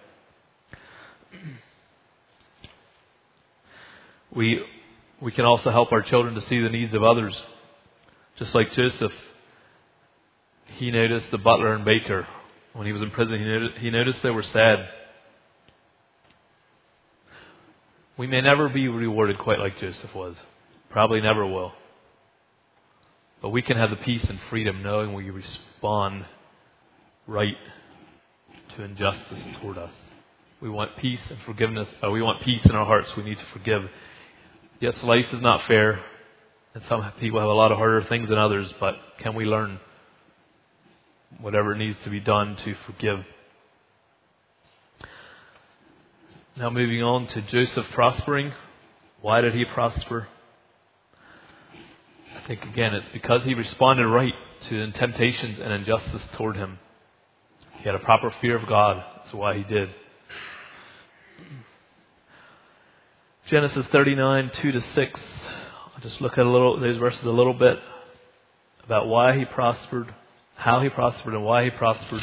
We we can also help our children to see the needs of others. Just like Joseph, he noticed the butler and baker. When he was in prison, he noticed, he noticed they were sad. We may never be rewarded quite like Joseph was. Probably never will. But we can have the peace and freedom knowing we respond right to injustice toward us. We want peace and forgiveness. Uh, we want peace in our hearts. We need to forgive. Yes, life is not fair, and some people have a lot of harder things than others, but can we learn whatever needs to be done to forgive? Now moving on to Joseph prospering. Why did he prosper? I think again it's because he responded right to temptations and injustice toward him. He had a proper fear of God. That's why he did. Genesis thirty-nine, two to six. I'll just look at a little those verses a little bit about why he prospered, how he prospered, and why he prospered.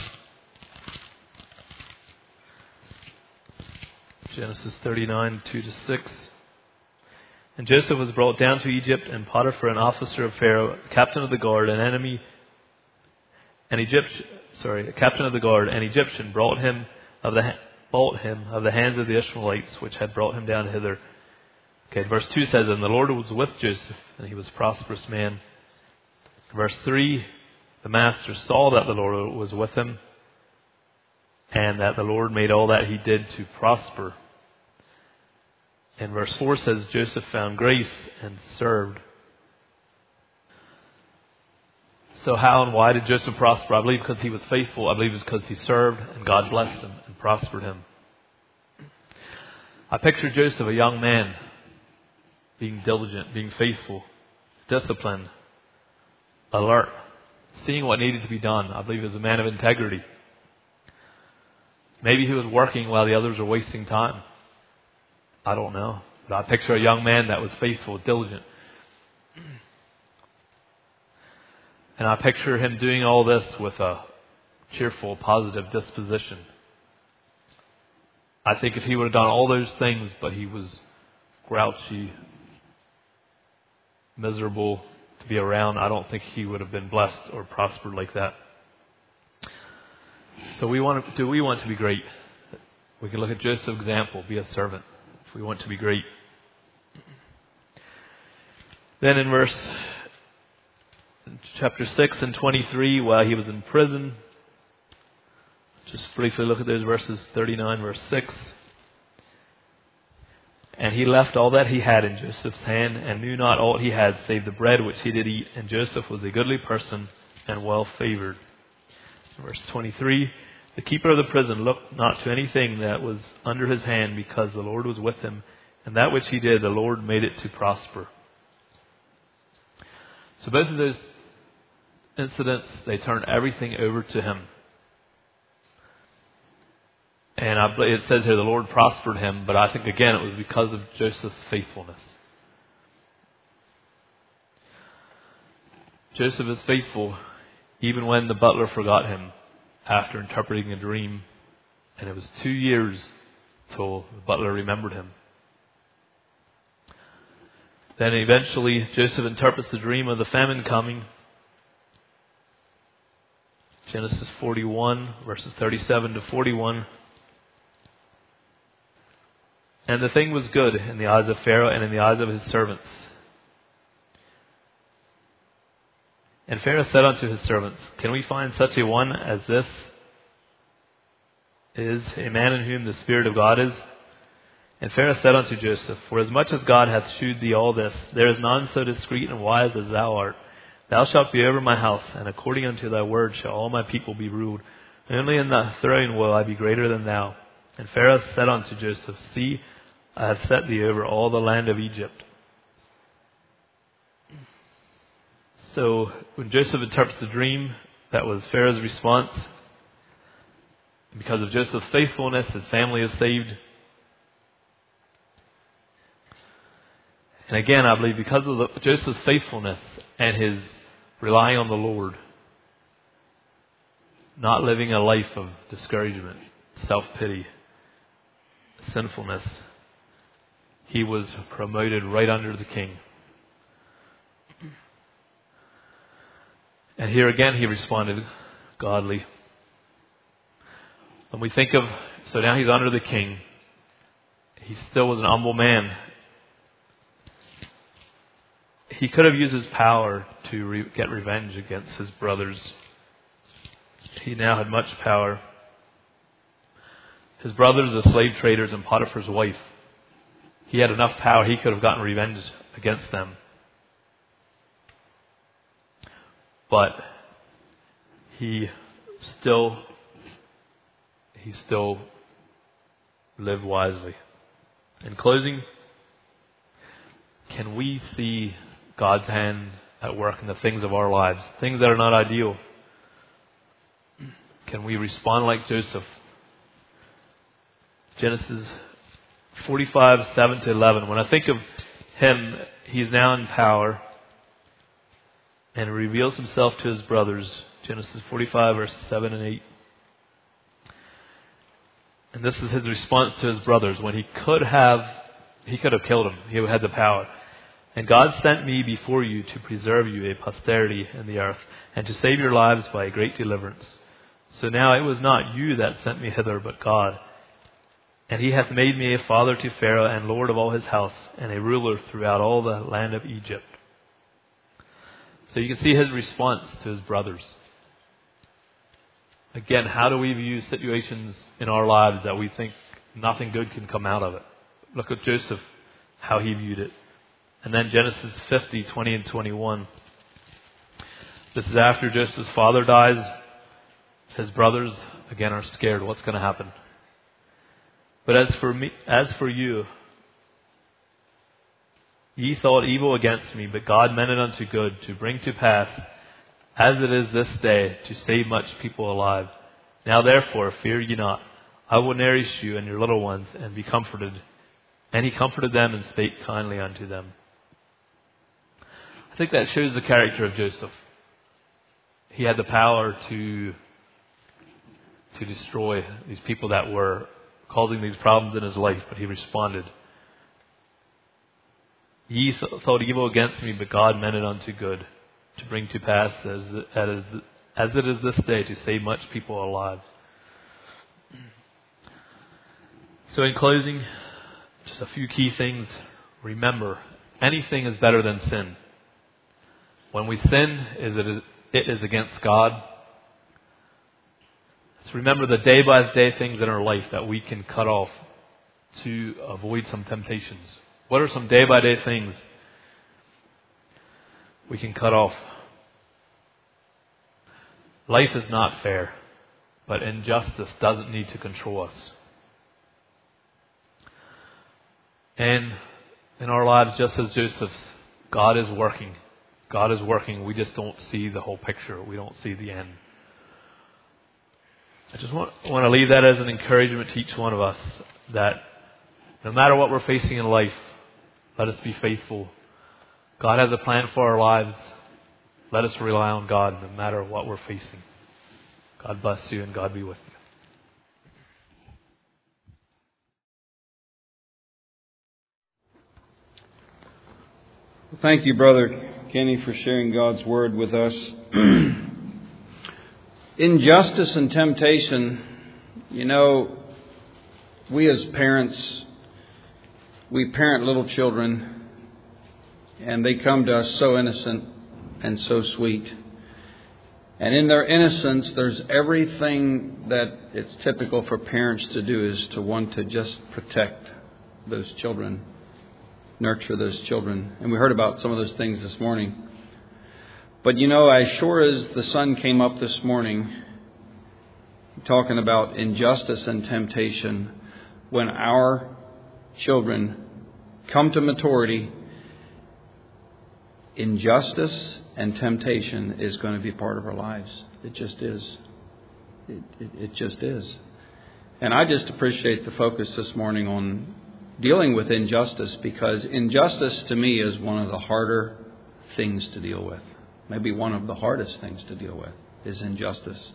Genesis thirty-nine, two to six. And Joseph was brought down to Egypt, and Potiphar, an officer of Pharaoh, captain of the guard, an enemy, an Egyptian, sorry, a captain of the guard, an Egyptian, brought him of the bought him of the hands of the Ishmaelites, which had brought him down hither. Okay, verse two says, and the Lord was with Joseph, and he was a prosperous man. Verse three, the master saw that the Lord was with him, and that the Lord made all that he did to prosper. And verse four says, Joseph found grace and served. So how and why did Joseph prosper? I believe because he was faithful. I believe it's because he served and God blessed him and prospered him. I picture Joseph, a young man, being diligent, being faithful, disciplined, alert, seeing what needed to be done. I believe he was a man of integrity. Maybe he was working while the others were wasting time. I don't know. But I picture a young man that was faithful, diligent. And I picture him doing all this with a cheerful, positive disposition. I think if he would have done all those things, but he was grouchy, miserable to be around, I don't think he would have been blessed or prospered like that. So we want to, do we want to be great? We can look at Joseph's example, be a servant, if we want to be great. Then in verse chapter six and twenty-three, while he was in prison, just briefly look at those verses, thirty-nine, verse six. And he left all that he had in Joseph's hand, and knew not aught he had, save the bread which he did eat. And Joseph was a goodly person, and well favored. Verse twenty-three, the keeper of the prison looked not to anything that was under his hand, because the Lord was with him, and that which he did, the Lord made it to prosper. So both of those incidents, they turned everything over to him. And I, it says here the Lord prospered him, but I think again it was because of Joseph's faithfulness. Joseph is faithful even when the butler forgot him after interpreting a dream. And it was two years till the butler remembered him. Then eventually Joseph interprets the dream of the famine coming. Genesis forty-one, verses thirty-seven to forty-one. And the thing was good in the eyes of Pharaoh and in the eyes of his servants. And Pharaoh said unto his servants, can we find such a one as this is, a man in whom the Spirit of God is? And Pharaoh said unto Joseph, for as much as God hath shewed thee all this, there is none so discreet and wise as thou art. Thou shalt be over my house, and according unto thy word shall all my people be ruled. Only in the throne will I be greater than thou. And Pharaoh said unto Joseph, See, I have set thee over all the land of Egypt. So when Joseph interprets the dream, that was Pharaoh's response. Because of Joseph's faithfulness, his family is saved. And again, I believe because of the, Joseph's faithfulness and his relying on the Lord, not living a life of discouragement, self-pity, sinfulness, he was promoted right under the king. And here again he responded godly. When we think of, so now he's under the king, he still was an humble man. He could have used his power to re- get revenge against his brothers. He now had much power. His brothers, the slave traders, and Potiphar's wife, he had enough power, he could have gotten revenge against them. But he still, he still lived wisely. In closing, can we see God's hand at work in the things of our lives, things that are not ideal? Can we respond like Joseph? Genesis forty-five, seven to eleven. When I think of him, he's now in power and reveals himself to his brothers. Genesis forty-five, verses seven and eight. And this is his response to his brothers when he could have, he could have killed them. He had the power. And God sent me before you to preserve you a posterity in the earth, and to save your lives by a great deliverance. So now it was not you that sent me hither, but God. And he hath made me a father to Pharaoh, and lord of all his house, and a ruler throughout all the land of Egypt. So you can see his response to his brothers. Again, how do we view situations in our lives that we think nothing good can come out of it? Look at Joseph, how he viewed it. And then Genesis fifty, twenty and twenty-one. This is after Joseph's father dies. His brothers, again, are scared. What's going to happen? But as for me, as for you, ye thought evil against me, but God meant it unto good, to bring to pass, as it is this day, to save much people alive. Now therefore, fear ye not. I will nourish you and your little ones, and be comforted. And he comforted them and spake kindly unto them. I think that shows the character of Joseph. He had the power to, to destroy these people that were causing these problems in his life, but he responded. Ye th- thought evil against me, but God meant it unto good, to bring to pass as, as, as it is this day, to save much people alive. So in closing, just a few key things. Remember, anything is better than sin. When we sin, it is, it is against God. So remember the day-by-day things in our life that we can cut off to avoid some temptations. What are some day-by-day things we can cut off? Life is not fair, but injustice doesn't need to control us. And in our lives, just as Joseph's, God is working. God is working. We just don't see the whole picture. We don't see the end. I just want, want to leave that as an encouragement to each one of us, that no matter what we're facing in life, let us be faithful. God has a plan for our lives. Let us rely on God no matter what we're facing. God bless you and God be with you. Thank you, Brother Kenny, for sharing God's Word with us. Injustice and temptation, you know, we as parents, we parent little children, and they come to us so innocent and so sweet. And in their innocence, there's everything that it's typical for parents to do, is to want to just protect those children, nurture those children. And we heard about some of those things this morning. But you know, as sure as the sun came up this morning, talking about injustice and temptation. When our children come to maturity, injustice and temptation is going to be part of our lives. It just is. It, it, it just is. And I just appreciate the focus this morning on dealing with injustice, because injustice to me is one of the harder things to deal with. Maybe one of the hardest things to deal with is injustice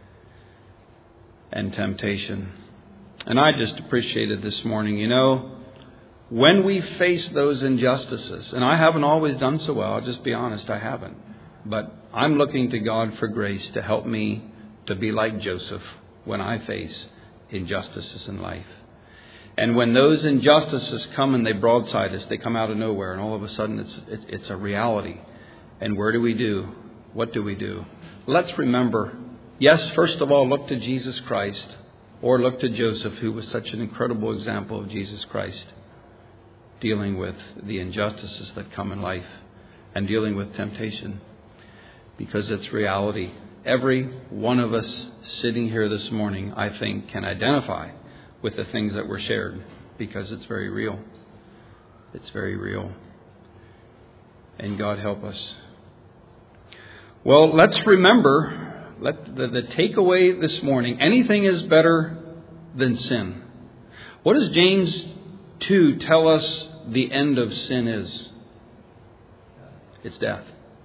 and temptation. And I just appreciated this morning, you know, when we face those injustices, and I haven't always done so well, I'll just be honest, I haven't. But I'm looking to God for grace to help me to be like Joseph when I face injustices in life. And when those injustices come and they broadside us, they come out of nowhere, and all of a sudden it's it's a reality. And where do we do? What do we do? Let's remember, yes, first of all, look to Jesus Christ, or look to Joseph, who was such an incredible example of Jesus Christ, dealing with the injustices that come in life and dealing with temptation, because it's reality. Every one of us sitting here this morning, I think, can identify with the things that were shared, because it's very real. It's very real. And God help us. Well, let's remember, let the, the takeaway this morning, anything is better than sin. What does James two tell us the end of sin is? It's death.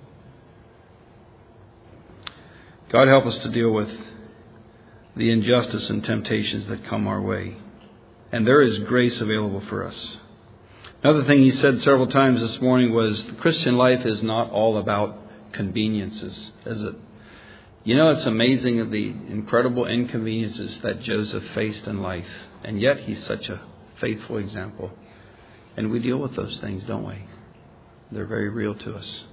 God help us to deal with the injustice and temptations that come our way. And there is grace available for us. Another thing he said several times this morning was the Christian life is not all about conveniences, is it? You know, it's amazing the incredible inconveniences that Joseph faced in life. And yet he's such a faithful example. And we deal with those things, don't we? They're very real to us.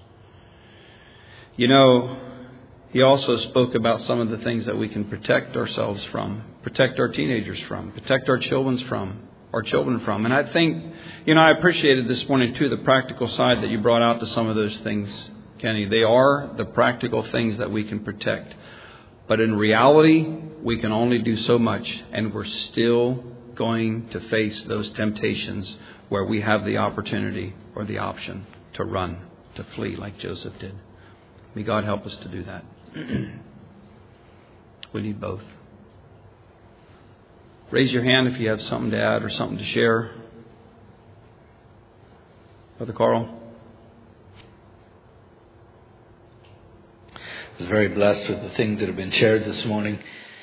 You know, he also spoke about some of the things that we can protect ourselves from, protect our teenagers from, protect our children from, our children from. And I think, you know, I appreciated this morning too the practical side that you brought out to some of those things, Kenny. They are the practical things that we can protect. But in reality, we can only do so much, and we're still going to face those temptations where we have the opportunity or the option to run, to flee like Joseph did. May God help us to do that. We need both. Raise your hand if you have something to add or something to share. Brother Carl. I was very blessed with the things that have been shared this morning.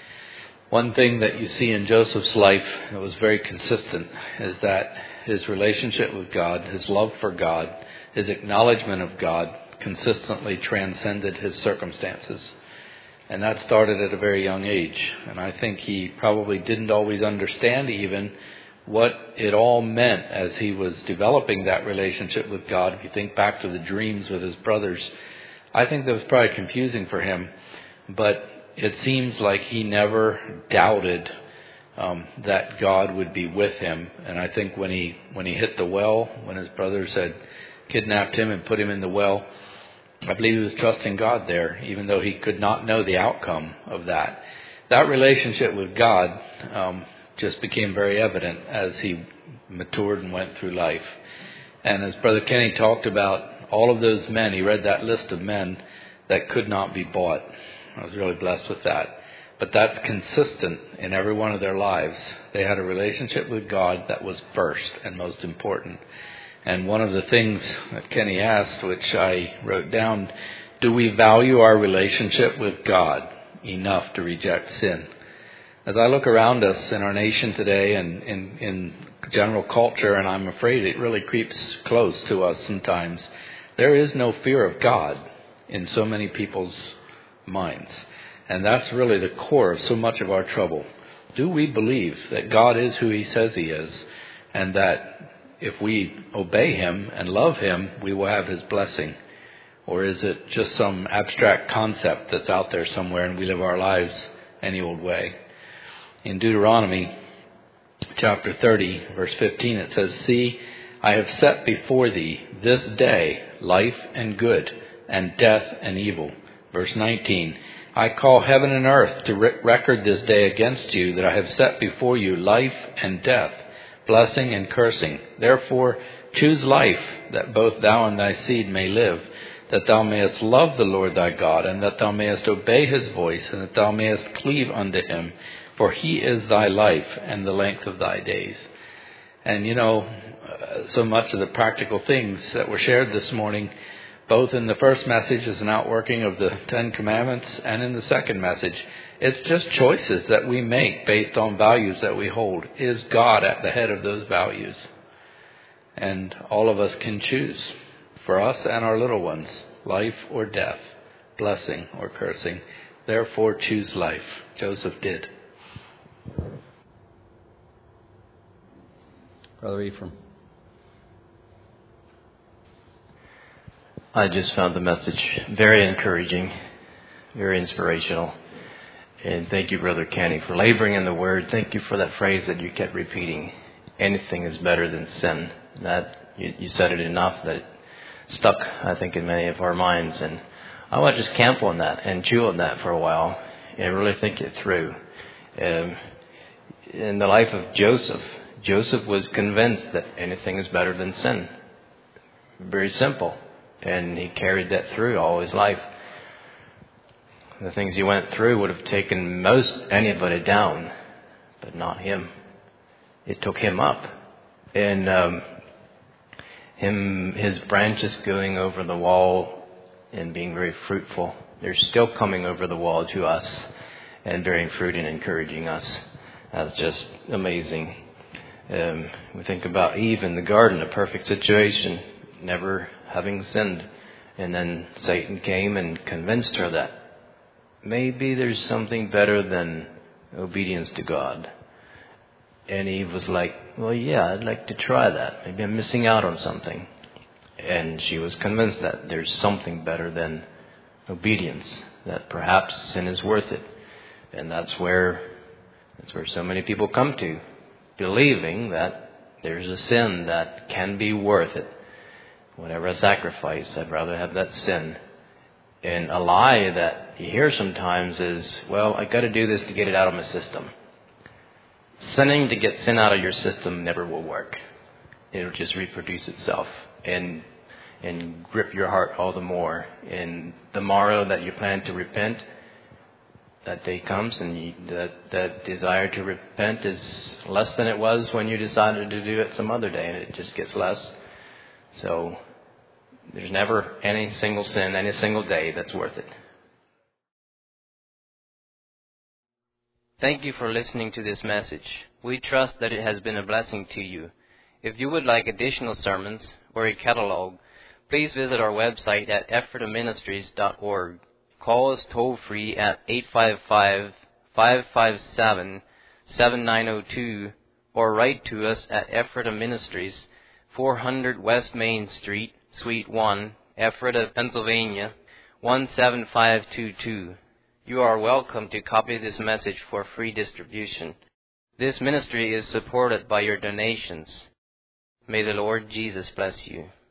One thing that you see in Joseph's life that was very consistent is that his relationship with God, his love for God, his acknowledgement of God consistently transcended his circumstances. And that started at a very young age. And I think he probably didn't always understand even what it all meant as he was developing that relationship with God. If you think back to the dreams with his brothers, I think that was probably confusing for him. But it seems like he never doubted um, that God would be with him. And I think when he when he hit the well, when his brothers had kidnapped him and put him in the well, I believe he was trusting God there, even though he could not know the outcome of that. That relationship with God um, just became very evident as he matured and went through life. And as Brother Kenny talked about, all of those men, he read that list of men that could not be bought. I was really blessed with that. But that's consistent in every one of their lives. They had a relationship with God that was first and most important. And one of the things that Kenny asked, which I wrote down, do we value our relationship with God enough to reject sin? As I look around us in our nation today and in, in general culture, and I'm afraid it really creeps close to us sometimes, there is no fear of God in so many people's minds. And that's really the core of so much of our trouble. Do we believe that God is who he says he is, and that if we obey him and love him, we will have his blessing? Or is it just some abstract concept that's out there somewhere and we live our lives any old way? In Deuteronomy chapter thirty, verse fifteen, it says, "See, I have set before thee this day life and good, and death and evil." Verse nineteen, I call heaven and earth to re- record this day against you, that I have set before you life and death, blessing and cursing. Therefore choose life, that both thou and thy seed may live, that thou mayest love the Lord thy God, and that thou mayest obey his voice, and that thou mayest cleave unto him. For he is thy life and the length of thy days. And you know, uh, so much of the practical things that were shared this morning, both in the first message as an outworking of the Ten Commandments and in the second message, it's just choices that we make based on values that we hold. Is God at the head of those values? And all of us can choose, for us and our little ones, life or death, blessing or cursing. Therefore choose life. Joseph did. Brother Ephraim. I just found the message very encouraging, very inspirational. And thank you, Brother Kenny, for laboring in the Word. Thank you for that phrase that you kept repeating. Anything is better than sin. That you, you said it enough that it stuck, I think, in many of our minds. And I want to just camp on that and chew on that for a while and really think it through. Um, in the life of Joseph, Joseph was convinced that anything is better than sin. Very simple. And he carried that through all his life. The things he went through would have taken most anybody down, but not him. It took him up. And um, him, his branches going over the wall and being very fruitful. They're still coming over the wall to us and bearing fruit and encouraging us. That's just amazing. Um, we think about Eve in the garden, a perfect situation, never having sinned. And then Satan came and convinced her that maybe there's something better than obedience to God. And Eve was like, well, yeah, I'd like to try that. Maybe I'm missing out on something. And she was convinced that there's something better than obedience, that perhaps sin is worth it. And that's where, that's where so many people come to, believing that there's a sin that can be worth it. Whatever a sacrifice, I'd rather have that sin. And a lie that you hear sometimes is, well, I got to do this to get it out of my system. Sinning to get sin out of your system never will work. It'll just reproduce itself and and grip your heart all the more. And the morrow that you plan to repent, that day comes, and you, that, that desire to repent is less than it was when you decided to do it some other day, and it just gets less. So there's never any single sin, any single day that's worth it. Thank you for listening to this message. We trust that it has been a blessing to you. If you would like additional sermons or a catalog, please visit our website at ephrata ministries dot org. Call us toll-free at eight five five, five five seven, seven nine zero two or write to us at Ephrata Ministries, four hundred West Main Street, Suite one, Ephrata, Pennsylvania, one seven five two two. You are welcome to copy this message for free distribution. This ministry is supported by your donations. May the Lord Jesus bless you.